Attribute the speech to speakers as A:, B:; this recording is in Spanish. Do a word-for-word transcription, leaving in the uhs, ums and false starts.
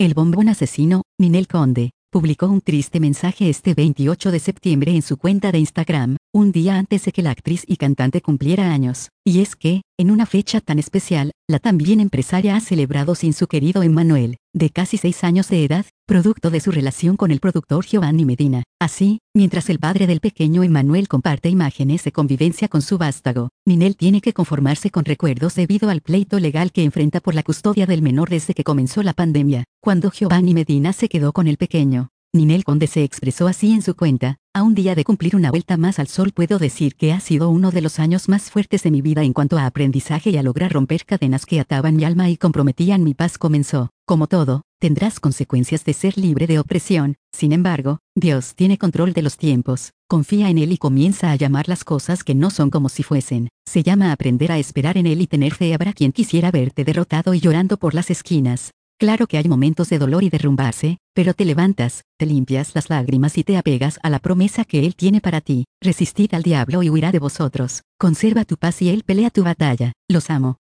A: El bombón asesino, Ninel Conde, publicó un triste mensaje este veintiocho de septiembre en su cuenta de Instagram, un día antes de que la actriz y cantante cumpliera años. Y es que, en una fecha tan especial, la también empresaria ha celebrado sin su querido Emmanuel, de casi seis años de edad, producto de su relación con el productor Giovanni Medina. Así, mientras el padre del pequeño Emmanuel comparte imágenes de convivencia con su vástago, Ninel tiene que conformarse con recuerdos debido al pleito legal que enfrenta por la custodia del menor desde que comenzó la pandemia, cuando Giovanni Medina se quedó con el pequeño. Ninel Conde se expresó así en su cuenta: a un día de cumplir una vuelta más al sol puedo decir que ha sido uno de los años más fuertes de mi vida en cuanto a aprendizaje y a lograr romper cadenas que ataban mi alma y comprometían mi paz. Comenzó, como todo, tendrás consecuencias de ser libre de opresión, sin embargo, Dios tiene control de los tiempos, confía en Él y comienza a llamar las cosas que no son como si fuesen. Se llama aprender a esperar en Él y tener fe. Habrá quien quisiera verte derrotado y llorando por las esquinas. Claro que hay momentos de dolor y derrumbarse, pero te levantas, te limpias las lágrimas y te apegas a la promesa que Él tiene para ti. Resistid al diablo y huirá de vosotros. Conserva tu paz y Él pelea tu batalla. Los amo.